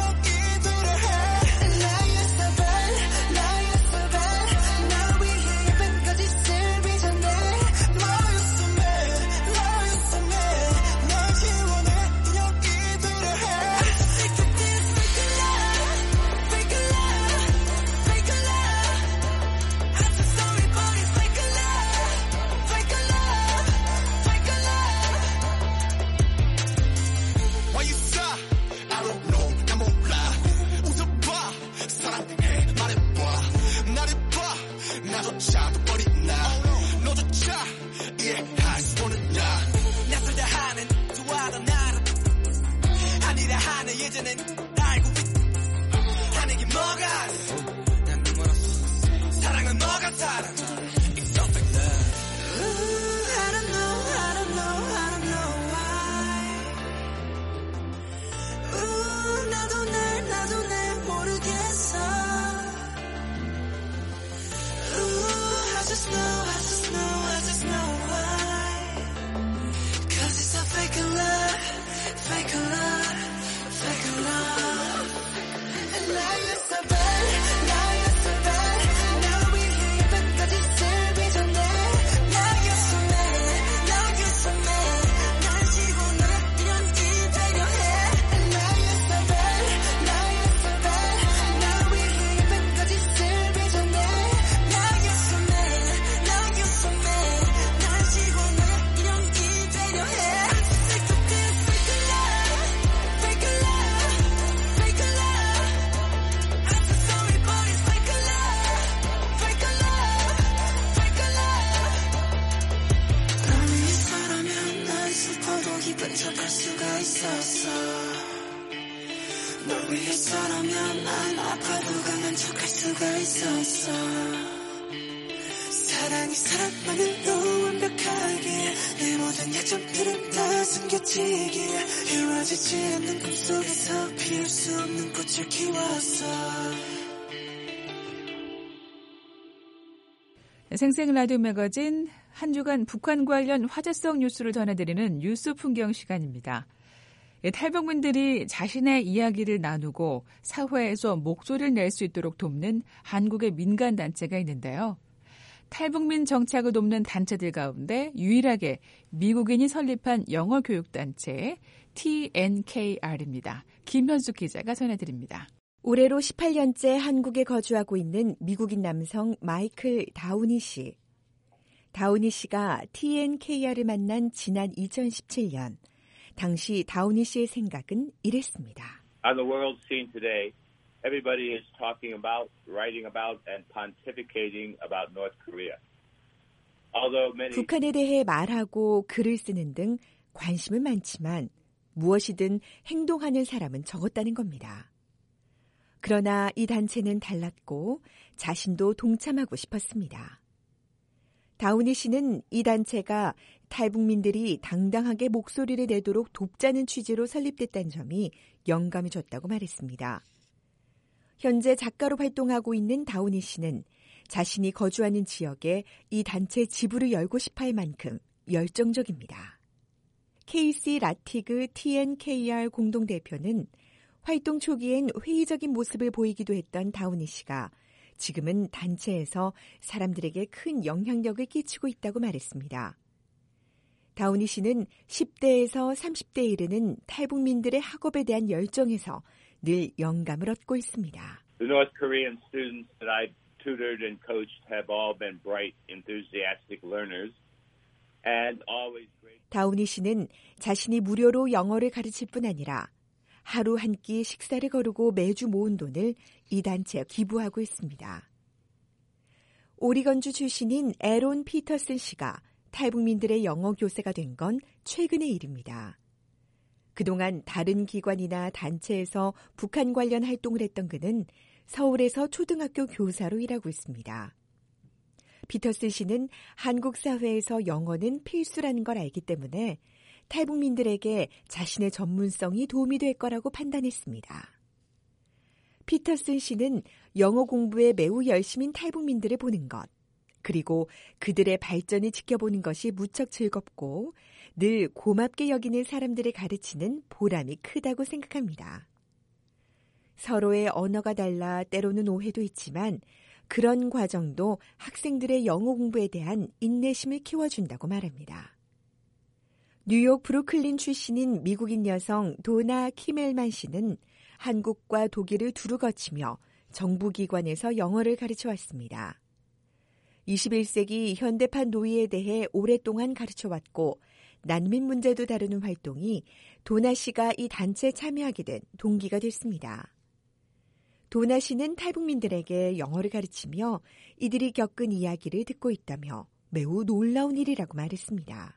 위해서라면 난 아파도 강한 척할 수가 있었어 사랑이 사랑만을 너무 완벽하게 내 모든 약점들은 다 숨겨지게 이루어지지 않는 꿈속에서 피울 수 없는 꽃을 키웠어 생생 라디오 매거진 한 주간 북한 관련 화제성 뉴스를 전해드리는 뉴스 풍경 시간입니다. 탈북민들이 자신의 이야기를 나누고 사회에서 목소리를 낼 수 있도록 돕는 한국의 민간단체가 있는데요. 탈북민 정착을 돕는 단체들 가운데 유일하게 미국인이 설립한 영어 교육단체 TNKR입니다. 김현숙 기자가 전해드립니다. 올해로 18년째 한국에 거주하고 있는 미국인 남성 마이클 다우니 씨. 다우니 씨가 TNKR을 만난 지난 2017년. 당시 다우니 씨의 생각은 이랬습니다. On the world scene today, everybody is talking about, writing about, and pontificating about North Korea. Although many 북한에 대해 말하고 글을 쓰는 등 관심은 많지만 무엇이든 행동하는 사람은 적었다는 겁니다. 그러나 이 단체는 달랐고 자신도 동참하고 싶었습니다. 다우니 씨는 이 단체가 탈북민들이 당당하게 목소리를 내도록 돕자는 취지로 설립됐다는 점이 영감이 줬다고 말했습니다. 현재 작가로 활동하고 있는 다우니 씨는 자신이 거주하는 지역에 이 단체 지부를 열고 싶어할 만큼 열정적입니다. KC 라티그 TNKR 공동대표는 활동 초기엔 회의적인 모습을 보이기도 했던 다우니 씨가 지금은 단체에서 사람들에게 큰 영향력을 끼치고 있다고 말했습니다. 다우니 씨는 10대에서 30대에 이르는 탈북민들의 학업에 대한 열정에서 늘 영감을 얻고 있습니다. The North Korean students that I've tutored and coached have all been bright, enthusiastic learners and always great. 다우니 씨는 자신이 무료로 영어를 가르칠 뿐 아니라 하루 한 끼 식사를 거르고 매주 모은 돈을 이 단체에 기부하고 있습니다. 오리건주 출신인 에론 피터슨 씨가 탈북민들의 영어 교사가 된 건 최근의 일입니다. 그동안 다른 기관이나 단체에서 북한 관련 활동을 했던 그는 서울에서 초등학교 교사로 일하고 있습니다. 피터슨 씨는 한국 사회에서 영어는 필수라는 걸 알기 때문에 탈북민들에게 자신의 전문성이 도움이 될 거라고 판단했습니다. 피터슨 씨는 영어 공부에 매우 열심인 탈북민들을 보는 것, 그리고 그들의 발전을 지켜보는 것이 무척 즐겁고 늘 고맙게 여기는 사람들을 가르치는 보람이 크다고 생각합니다. 서로의 언어가 달라 때로는 오해도 있지만 그런 과정도 학생들의 영어 공부에 대한 인내심을 키워준다고 말합니다. 뉴욕 브루클린 출신인 미국인 여성 도나 키멜만 씨는 한국과 독일을 두루 거치며 정부기관에서 영어를 가르쳐 왔습니다. 21세기 현대판 노예에 대해 오랫동안 가르쳐 왔고 난민 문제도 다루는 활동이 도나 씨가 이 단체에 참여하게 된 동기가 됐습니다. 도나 씨는 탈북민들에게 영어를 가르치며 이들이 겪은 이야기를 듣고 있다며 매우 놀라운 일이라고 말했습니다.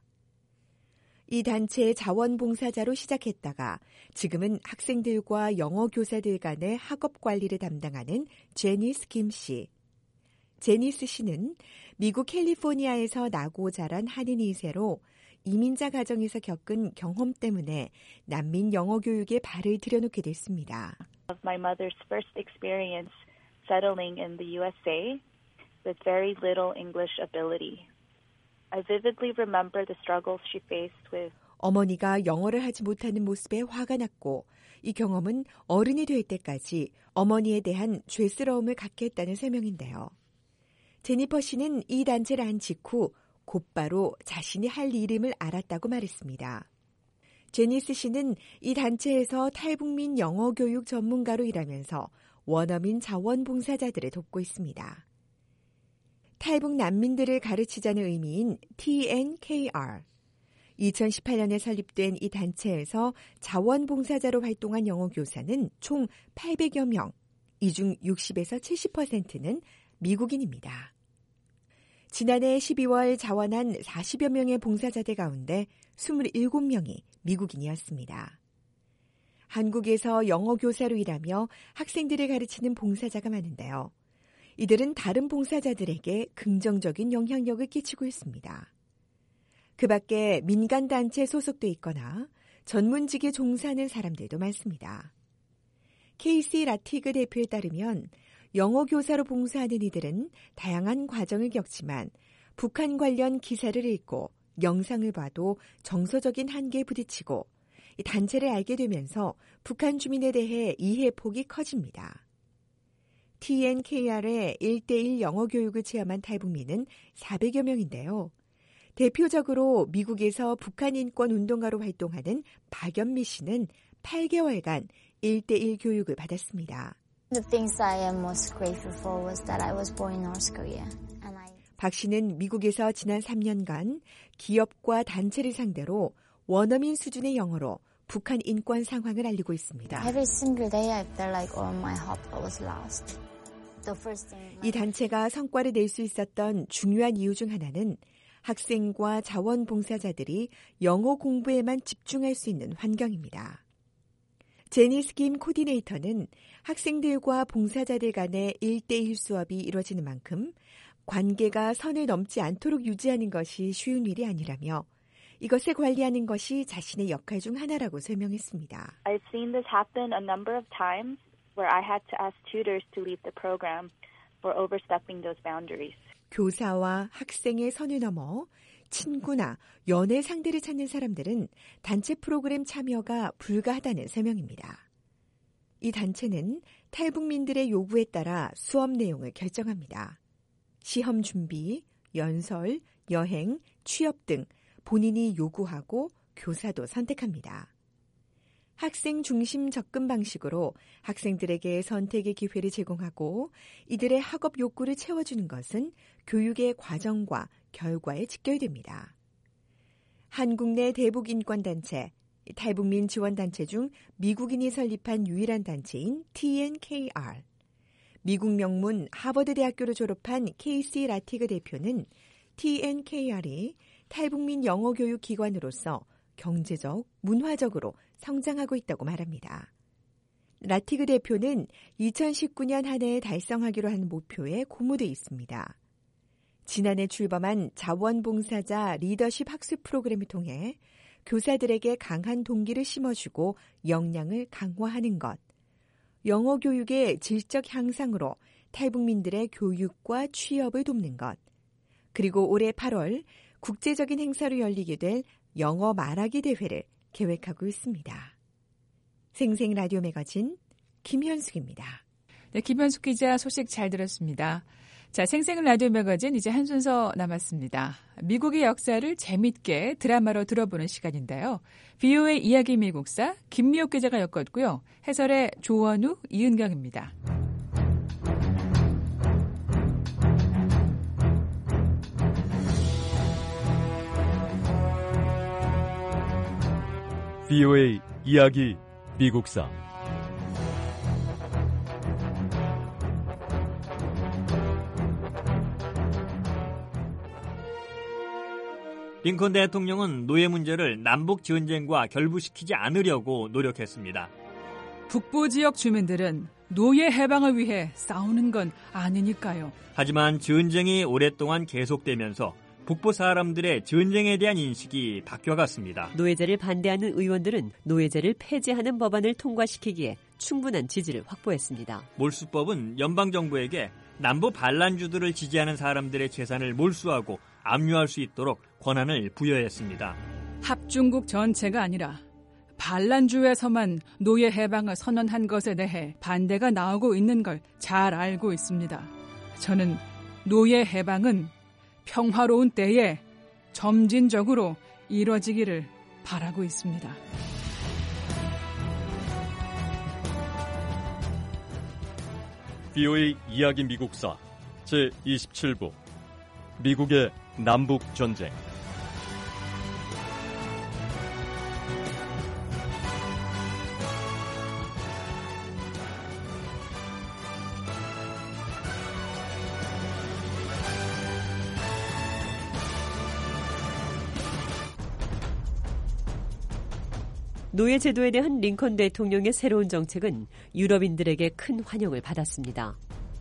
이 단체의 자원봉사자로 시작했다가 지금은 학생들과 영어 교사들 간의 학업 관리를 담당하는 제니스 김 씨. 제니스 씨는 미국 캘리포니아에서 나고 자란 한인 2세로 이민자 가정에서 겪은 경험 때문에 난민 영어 교육에 발을 들여놓게 됐습니다. My mother's first experience settling in the USA with very little English ability. I vividly remember the struggles she faced with. 어머니가 영어를 하지 못하는 모습에 화가 났고 이 경험은 어른이 될 때까지 어머니에 대한 죄스러움을 갖게 했다는 설명인데요. 제니퍼 씨는 이 단체를 한 직후 곧바로 자신이 할 일임을 알았다고 말했습니다. 제니스 씨는 이 단체에서 탈북민 영어 교육 전문가로 일하면서 원어민 자원봉사자들을 돕고 있습니다. 탈북 난민들을 가르치자는 의미인 TNKR. 2018년에 설립된 이 단체에서 자원봉사자로 활동한 영어 교사는 총 800여 명, 이 중 60에서 70%는 미국인입니다. 지난해 12월 자원한 40여 명의 봉사자들 가운데 27명이 미국인이었습니다. 한국에서 영어 교사로 일하며 학생들을 가르치는 봉사자가 많은데요. 이들은 다른 봉사자들에게 긍정적인 영향력을 끼치고 있습니다. 그 밖에 민간단체에 소속돼 있거나 전문직에 종사하는 사람들도 많습니다. KC 라티그 대표에 따르면 영어 교사로 봉사하는 이들은 다양한 과정을 겪지만 북한 관련 기사를 읽고 영상을 봐도 정서적인 한계에 부딪히고 이 단체를 알게 되면서 북한 주민에 대해 이해폭이 커집니다. TNKR의 1:1 영어 교육을 체험한 탈북민은 400여 명인데요. 대표적으로 미국에서 북한 인권 운동가로 활동하는 박연미 씨는 8개월간 1:1 교육을 받았습니다. The things I am most grateful for was that I was born in North Korea. 박 씨는 미국에서 지난 3년간 기업과 단체를 상대로 원어민 수준의 영어로 북한 인권 상황을 알리고 있습니다. Every single day I felt like all my hope was lost. The first thing 이 단체가 성과를 낼 수 있었던 중요한 이유 중 하나는 학생과 자원봉사자들이 영어 공부에만 집중할 수 있는 환경입니다. 제니스 김 코디네이터는 학생들과 봉사자들 간의 1대1 수업이 이뤄지는 만큼 관계가 선을 넘지 않도록 유지하는 것이 쉬운 일이 아니라며 이것을 관리하는 것이 자신의 역할 중 하나라고 설명했습니다. I've seen this happen a number of times where I had to ask tutors to leave the program for overstepping those boundaries. 교사와 학생의 선을 넘어 친구나 연애 상대를 찾는 사람들은 단체 프로그램 참여가 불가하다는 설명입니다. 이 단체는 탈북민들의 요구에 따라 수업 내용을 결정합니다. 시험 준비, 연설, 여행, 취업 등 본인이 요구하고 교사도 선택합니다. 학생 중심 접근 방식으로 학생들에게 선택의 기회를 제공하고 이들의 학업 욕구를 채워주는 것은 교육의 과정과 결과에 직결됩니다. 한국 내 대북 인권단체, 탈북민 지원단체 중 미국인이 설립한 유일한 단체인 TNKR. 미국 명문 하버드 대학교를 졸업한 케이시 라티그 대표는 TNKR이 탈북민 영어 교육 기관으로서 경제적, 문화적으로 성장하고 있다고 말합니다. 라티그 대표는 2019년 한 해에 달성하기로 한 목표에 고무돼 있습니다. 지난해 출범한 자원봉사자 리더십 학습 프로그램을 통해 교사들에게 강한 동기를 심어주고 역량을 강화하는 것, 영어 교육의 질적 향상으로 탈북민들의 교육과 취업을 돕는 것, 그리고 올해 8월 국제적인 행사로 열리게 될 영어 말하기 대회를 계획하고 있습니다. 생생 라디오 매거진 김현숙입니다. 네, 김현숙 기자 소식 잘 들었습니다. 자, 생생 라디오 매거진 이제 한 순서 남았습니다. 미국의 역사를 재밌게 드라마로 들어보는 시간인데요. VOA 이야기 미국사 김미옥 기자가 엮었고요. 해설의 조원우, 이은경입니다. VOA 이야기 미국사 링컨 대통령은 노예 문제를 남북 전쟁과 결부시키지 않으려고 노력했습니다. 북부 지역 주민들은 노예 해방을 위해 싸우는 건 아니니까요. 하지만 전쟁이 오랫동안 계속되면서 북부 사람들의 전쟁에 대한 인식이 바뀌어갔습니다. 노예제를 반대하는 의원들은 노예제를 폐지하는 법안을 통과시키기에 충분한 지지를 확보했습니다. 몰수법은 연방정부에게 남부 반란주들을 지지하는 사람들의 재산을 몰수하고 압류할 수 있도록 권한을 부여했습니다. 합중국 전체가 아니라 반란주에서만 노예 해방을 선언한 것에 대해 반대가 나오고 있는 걸 잘 알고 있습니다. 저는 노예 해방은 평화로운 때에 점진적으로 이뤄지기를 바라고 있습니다. VOA 이야기 미국사 제27부 미국의 남북전쟁 노예 제도에 대한 링컨 대통령의 새로운 정책은 유럽인들에게 큰 환영을 받았습니다.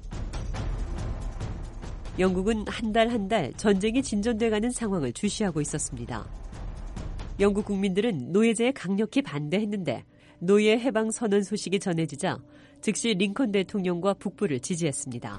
영국은 한 달 전쟁이 진전돼가는 상황을 주시하고 있었습니다. 영국 국민들은 노예제에 강력히 반대했는데 노예 해방 선언 소식이 전해지자 즉시 링컨 대통령과 북부를 지지했습니다.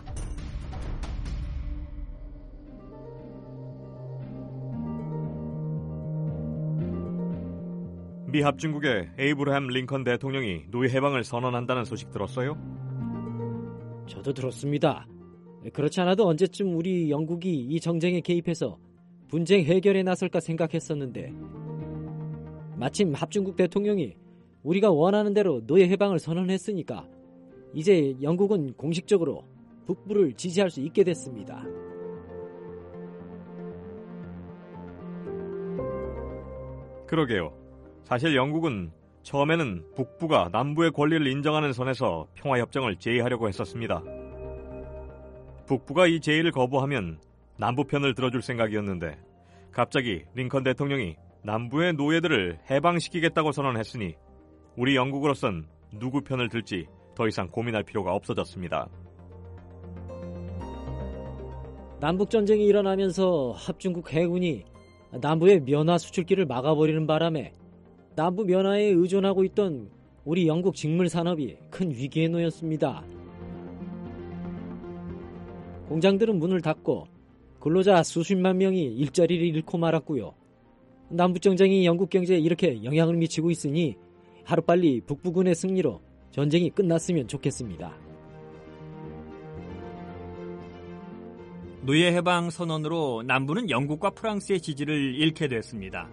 미 합중국의 에이브러햄 링컨 대통령이 노예 해방을 선언한다는 소식 들었어요? 저도 들었습니다. 그렇지 않아도 언제쯤 우리 영국이 이 정쟁에 개입해서 분쟁 해결에 나설까 생각했었는데 마침 합중국 대통령이 우리가 원하는 대로 노예 해방을 선언했으니까 이제 영국은 공식적으로 북부를 지지할 수 있게 됐습니다. 그러게요. 사실 영국은 처음에는 북부가 남부의 권리를 인정하는 선에서 평화협정을 제의하려고 했었습니다. 북부가 이 제의를 거부하면 남부 편을 들어줄 생각이었는데 갑자기 링컨 대통령이 남부의 노예들을 해방시키겠다고 선언했으니 우리 영국으로선 누구 편을 들지 더 이상 고민할 필요가 없어졌습니다. 남북전쟁이 일어나면서 합중국 해군이 남부의 면화 수출길을 막아버리는 바람에 남부 면화에 의존하고 있던 우리 영국 직물 산업이 큰 위기에 놓였습니다. 공장들은 문을 닫고 근로자 수십만 명이 일자리를 잃고 말았고요. 남북전쟁이 영국 경제에 이렇게 영향을 미치고 있으니 하루빨리 북부군의 승리로 전쟁이 끝났으면 좋겠습니다. 노예 해방 선언으로 남부는 영국과 프랑스의 지지를 잃게 됐습니다.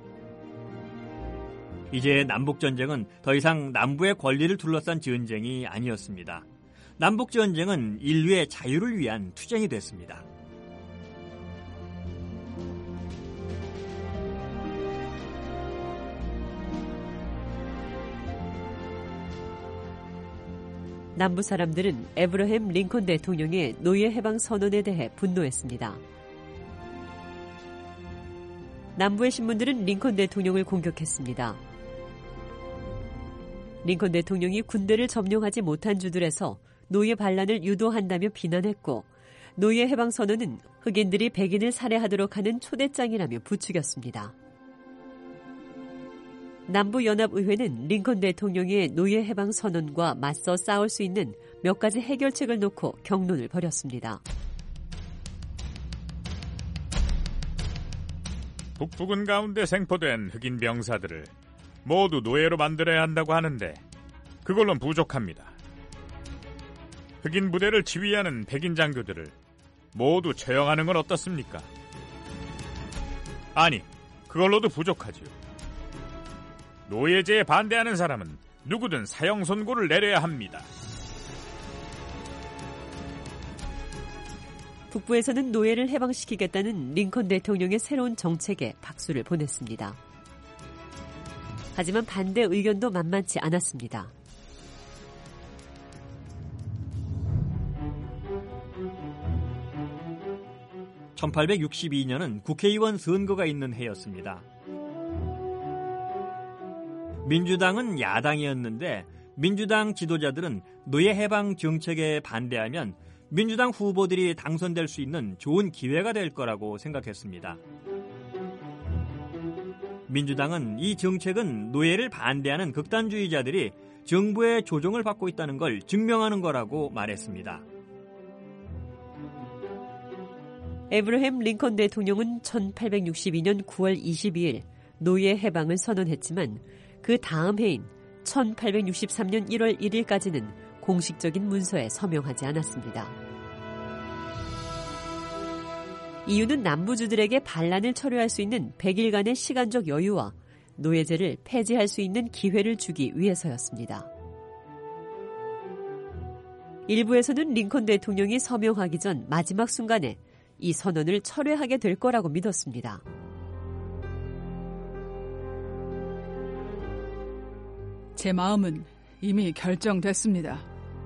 이제 남북전쟁은 더 이상 남부의 권리를 둘러싼 전쟁이 아니었습니다. 남북전쟁은 인류의 자유를 위한 투쟁이 됐습니다. 남부 사람들은 에브러햄 링컨 대통령의 노예 해방 선언에 대해 분노했습니다. 남부의 신문들은 링컨 대통령을 공격했습니다. 링컨 대통령이 군대를 점령하지 못한 주들에서 노예 반란을 유도한다며 비난했고, 노예 해방 선언은 흑인들이 백인을 살해하도록 하는 초대장이라며 부추겼습니다. 남부연합의회는 링컨 대통령의 노예 해방 선언과 맞서 싸울 수 있는 몇 가지 해결책을 놓고 격론을 벌였습니다. 북부군 가운데 생포된 흑인 병사들을 모두 노예로 만들어야 한다고 하는데 그걸로는 부족합니다. 흑인 부대를 지휘하는 백인 장교들을 모두 처형하는 건 어떻습니까? 아니, 그걸로도 부족하지요. 노예제에 반대하는 사람은 누구든 사형 선고를 내려야 합니다. 북부에서는 노예를 해방시키겠다는 링컨 대통령의 새로운 정책에 박수를 보냈습니다. 하지만 반대 의견도 만만치 않았습니다. (1862년은) 국회의원 선거가 있는 해였습니다. 민주당은 야당이었는데 민주당 지도자들은 노예 해방 정책에 반대하면 민주당 후보들이 당선될 수 있는 좋은 기회가 될 거라고 생각했습니다. 민주당은 이 정책은 노예를 반대하는 극단주의자들이 정부의 조종을 받고 있다는 걸 증명하는 거라고 말했습니다. 에브러햄 링컨 대통령은 1862년 9월 22일 노예 해방을 선언했지만 그 다음 해인 1863년 1월 1일까지는 공식적인 문서에 서명하지 않았습니다. 이유는 남부주들에게 반란을 철회할 수 있는 100일간의 시간적 여유와 노예제를 폐지할 수 있는 기회를 주기 위해서였습니다. 일부에서는 링컨 대통령이 서명하기 전 마지막 순간에 이 선언을 철회하게 될 거라고 믿었습니다. 제 마음은 이미 결정됐습니다.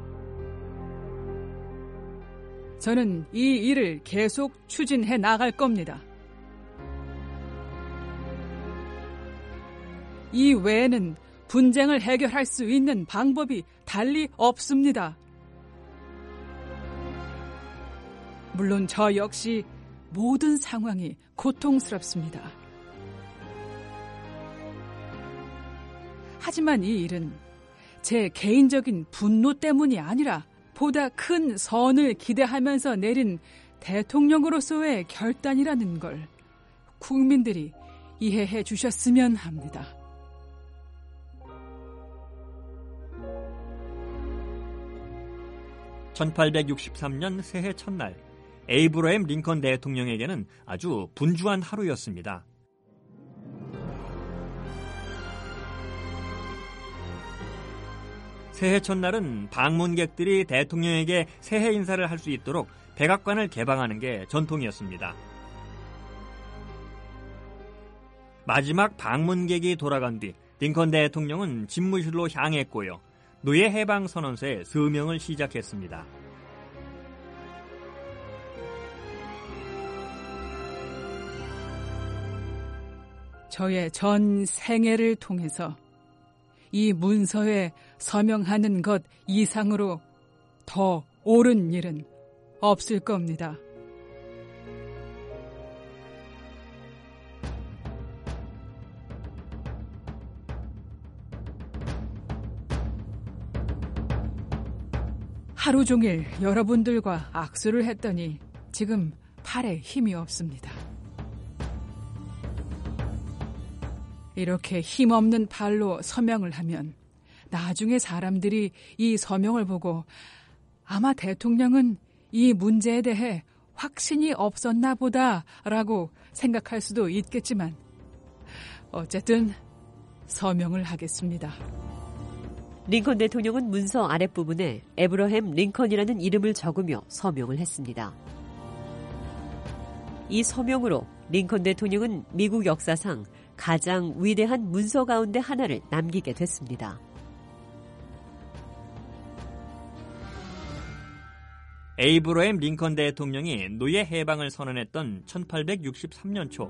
저는 이 일을 계속 추진해 나갈 겁니다. 이 외에는 분쟁을 해결할 수 있는 방법이 달리 없습니다. 물론 저 역시 모든 상황이 고통스럽습니다. 하지만 이 일은 제 개인적인 분노 때문이 아니라 보다 큰 선을 기대하면서 내린 대통령으로서의 결단이라는 걸 국민들이 이해해 주셨으면 합니다. (1863년) 새해 첫날 에이브러햄 링컨 대통령에게는 아주 분주한 하루였습니다. 새해 첫날은 방문객들이 대통령에게 새해 인사를 할 수 있도록 백악관을 개방하는 게 전통이었습니다. 마지막 방문객이 돌아간 뒤 링컨 대통령은 집무실로 향했고요. 노예 해방 선언서에 서명을 시작했습니다. 저의 전 생애를 통해서 이 문서에 서명하는 것 이상으로 더 옳은 일은 없을 겁니다. 하루 종일 여러분들과 악수를 했더니 지금 팔에 힘이 없습니다. 이렇게 힘없는 팔로 서명을 하면 나중에 사람들이 이 서명을 보고 아마 대통령은 이 문제에 대해 확신이 없었나 보다라고 생각할 수도 있겠지만 어쨌든 서명을 하겠습니다. 링컨 대통령은 문서 아랫부분에 에브러햄 링컨이라는 이름을 적으며 서명을 했습니다. 이 서명으로 링컨 대통령은 미국 역사상 가장 위대한 문서 가운데 하나를 남기게 됐습니다. 에이브러햄 링컨 대통령이 노예 해방을 선언했던 1863년 초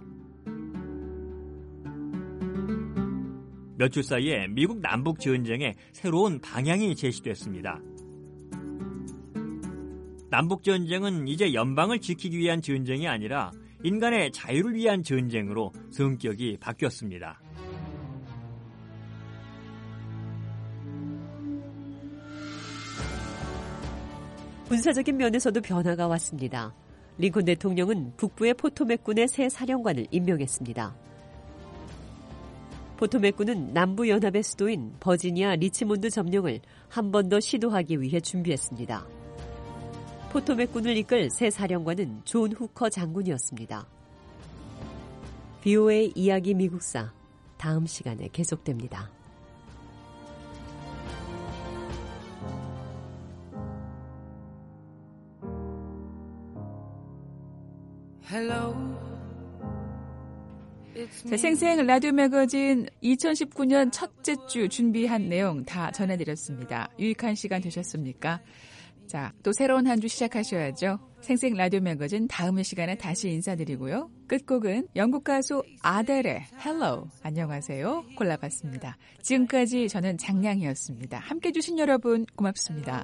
몇 주 사이에 미국 남북 전쟁에 새로운 방향이 제시됐습니다. 남북 전쟁은 이제 연방을 지키기 위한 전쟁이 아니라 인간의 자유를 위한 전쟁으로 성격이 바뀌었습니다. 군사적인 면에서도 변화가 왔습니다. 링컨 대통령은 북부의 포토맥군의 새 사령관을 임명했습니다. 포토맥군은 남부연합의 수도인 버지니아 리치몬드 점령을 한 번 더 시도하기 위해 준비했습니다. 포토맥군을 이끌 새 사령관은 존 후커 장군이었습니다. VOA 이야기 미국사, 다음 시간에 계속됩니다. 자, 생생 라디오 매거진 2019년 첫째 주 준비한 내용 다 전해드렸습니다. 유익한 시간 되셨습니까? 자, 또 새로운 한 주 시작하셔야죠. 생생 라디오 매거진 다음 시간에 다시 인사드리고요. 끝곡은 영국 가수 아델의 Hello, 안녕하세요 골라봤습니다. 지금까지 저는 장량이었습니다. 함께해 주신 여러분 고맙습니다.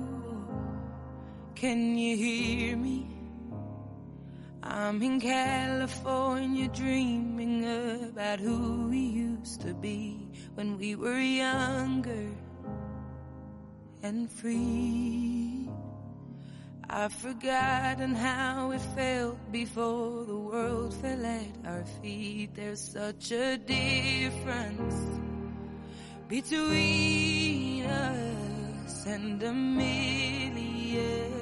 Can you hear me? I'm in California dreaming about who we used to be when we were younger and free. I've forgotten how it felt before the world fell at our feet. There's such a difference between us and a million.